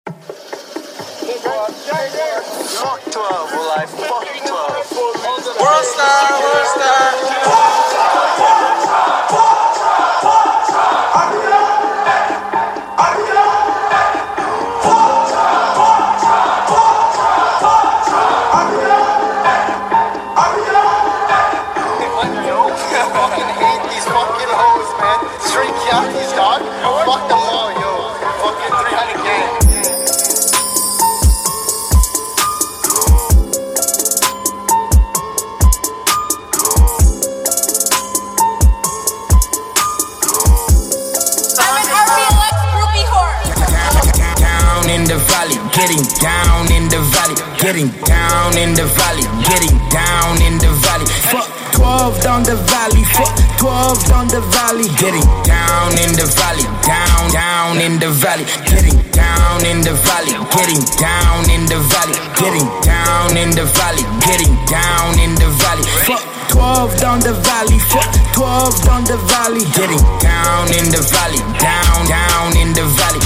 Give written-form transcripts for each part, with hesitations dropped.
Fuck 12, wallah, fuck 12. World star. Fucking hate these fucking hoes, man. Straight Kiatis, dog. Fuck them all, yo. Fucking 300 gang. In the valley, getting down in the valley, getting down in the valley, getting down in the valley. Fuck 12 down the valley, fuck 12 down the valley, getting down in the valley, down in the valley, getting down in the valley, getting down in the valley, getting down in the valley, getting down in the valley. Fuck 12 down the valley, fuck 12 down the valley, getting down in the valley, down in the valley.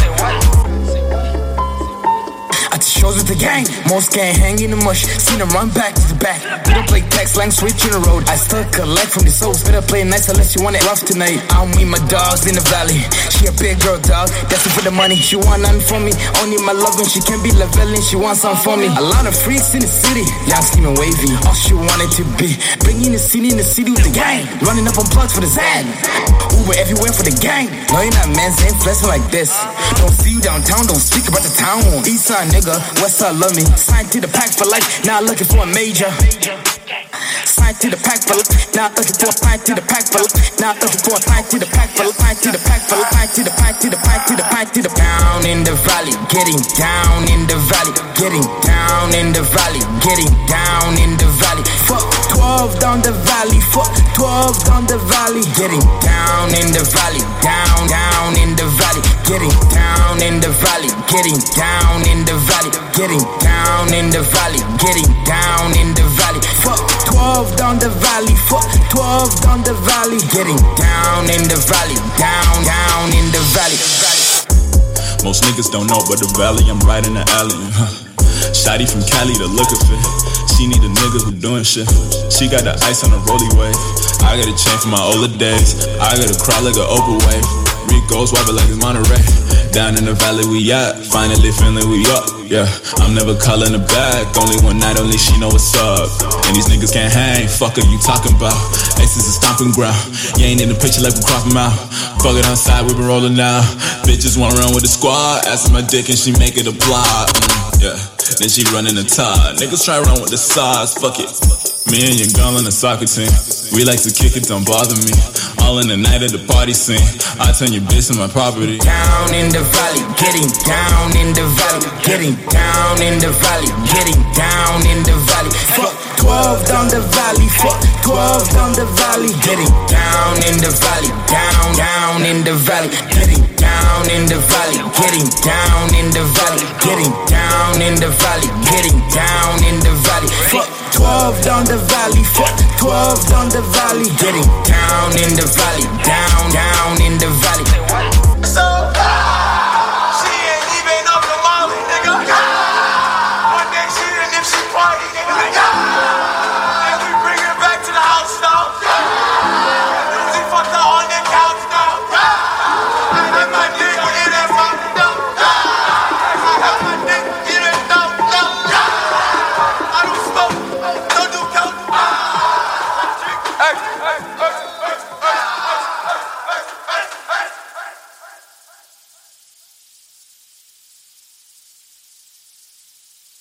I just shows with the gang, most can't hang in the mush. Seen them run back to the back. We don't play text, lang switch in the road. I still collect from the souls. Better play nice unless you want it rough tonight. I don't meet my dogs in the valley. She a big girl, dog. That's it for the money. She want nothing from me. Only my loving. She can't be leveling. She wants something from me. A lot of freaks in the city. Y'all scheming wavy. All she wanted to be. Bringing the city with the gang. Running up on plugs for the Zan. Uber everywhere for the gang. No, you're not men's ain't flexing like this. Don't see you downtown. Don't speak about the town. East side nigga. West side love me. Signed to the pack for life, now looking for a major. Signed to the pack for life, now looking for a signed to the pack for life, now looking for a signed to the pack for life, signed to the pack for life, signed to the pack to the pack to the pack to the down in the valley, getting down in the valley, getting down in the valley, getting down in the valley. Fuck 12 down the valley, fuck 12 down the valley, getting down in the valley, down in the valley, getting down in the valley, getting down in the valley, getting down in the valley, getting down in the valley. Fuck 12 down the valley, fuck 12 down the valley, getting down in the valley, down in the valley. Most niggas don't know, but the valley, I'm right in the alley. Shotty from Cali, the look of it. She need a nigga who doing shit. She got the ice on the rollie wave. I got a chain from my older days. I got a crowd like an Oprah wave. Rico's wipe it like it's Monterey. Down in the valley we at, finally feeling we up. Yeah, I'm never calling her back. Only one night, only she know what's up. And these niggas can't hang. Fuck are you talking about? Aces is stomping ground. You ain't in the picture like we cross them out. Fuck it on side, we been rolling now. Bitches wanna run with the squad. Asking my dick and she make it apply. Yeah, then she running the top. Niggas try run with the size. Fuck it. Me and your girl on the soccer team. We like to kick it, don't bother me. All in the night at the party scene. I turn your bitch to my property. Down in the valley, getting down in the valley, getting down in the valley, getting down in the valley. Fuck 12 down the valley, fuck 12 down the valley, getting down in the valley, down in the valley, getting down in the valley, getting down in the valley, getting down in the valley, getting down in the valley. Fuck 12 down the valley, fuck 12 down the valley, getting down in the valley, down in the valley.